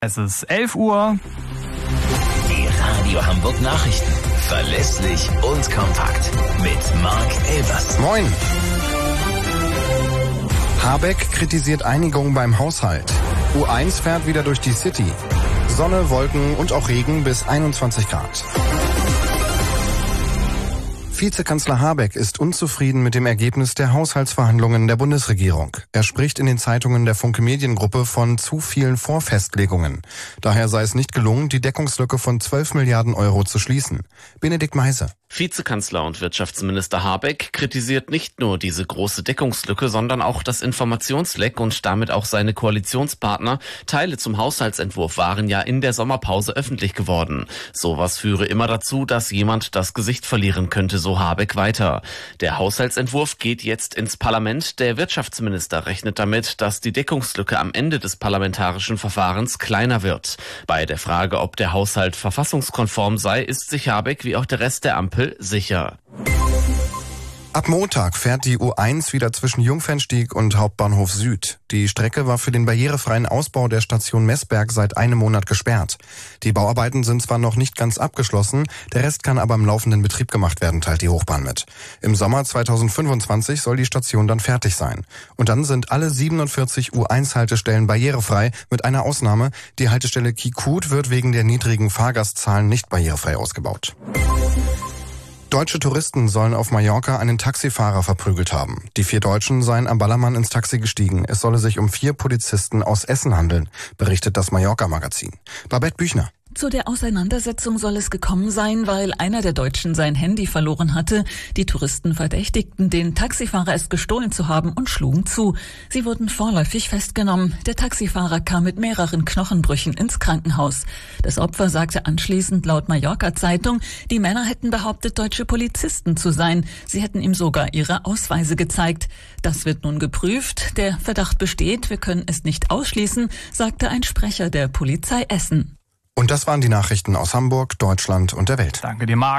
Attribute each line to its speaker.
Speaker 1: Es ist 11 Uhr.
Speaker 2: Die Radio Hamburg Nachrichten. Verlässlich und kompakt. Mit Marc Elbers.
Speaker 3: Moin. Habeck kritisiert Einigung beim Haushalt. U1 fährt wieder durch die City. Sonne, Wolken und auch Regen bis 21 Grad. Vizekanzler Habeck ist unzufrieden mit dem Ergebnis der Haushaltsverhandlungen der Bundesregierung. Er spricht in den Zeitungen der Funke Mediengruppe von zu vielen Vorfestlegungen. Daher sei es nicht gelungen, die Deckungslücke von 12 Milliarden Euro zu schließen. Benedikt Meise.
Speaker 4: Vizekanzler und Wirtschaftsminister Habeck kritisiert nicht nur diese große Deckungslücke, sondern auch das Informationsleck und damit auch seine Koalitionspartner. Teile zum Haushaltsentwurf waren ja in der Sommerpause öffentlich geworden. Sowas führe immer dazu, dass jemand das Gesicht verlieren könnte, so Habeck weiter. Der Haushaltsentwurf geht jetzt ins Parlament. Der Wirtschaftsminister rechnet damit, dass die Deckungslücke am Ende des parlamentarischen Verfahrens kleiner wird. Bei der Frage, ob der Haushalt verfassungskonform sei, ist sich Habeck wie auch der Rest der Ampel sicher.
Speaker 3: Ab Montag fährt die U1 wieder zwischen Jungfernstieg und Hauptbahnhof Süd. Die Strecke war für den barrierefreien Ausbau der Station Messberg seit einem Monat gesperrt. Die Bauarbeiten sind zwar noch nicht ganz abgeschlossen, der Rest kann aber im laufenden Betrieb gemacht werden, teilt die Hochbahn mit. Im Sommer 2025 soll die Station dann fertig sein. Und dann sind alle 47 U1-Haltestellen barrierefrei, mit einer Ausnahme. Die Haltestelle Kikut wird wegen der niedrigen Fahrgastzahlen nicht barrierefrei ausgebaut. Deutsche Touristen sollen auf Mallorca einen Taxifahrer verprügelt haben. Die 4 Deutschen seien am Ballermann ins Taxi gestiegen. Es solle sich um 4 Polizisten aus Essen handeln, berichtet das Mallorca-Magazin. Babette Büchner.
Speaker 5: Zu der Auseinandersetzung soll es gekommen sein, weil einer der Deutschen sein Handy verloren hatte. Die Touristen verdächtigten den Taxifahrer, es gestohlen zu haben und schlugen zu. Sie wurden vorläufig festgenommen. Der Taxifahrer kam mit mehreren Knochenbrüchen ins Krankenhaus. Das Opfer sagte anschließend laut Mallorca-Zeitung, die Männer hätten behauptet, deutsche Polizisten zu sein. Sie hätten ihm sogar ihre Ausweise gezeigt. Das wird nun geprüft. Der Verdacht besteht, wir können es nicht ausschließen, sagte ein Sprecher der Polizei Essen.
Speaker 3: Und das waren die Nachrichten aus Hamburg, Deutschland und der Welt.
Speaker 1: Danke dir, Marc.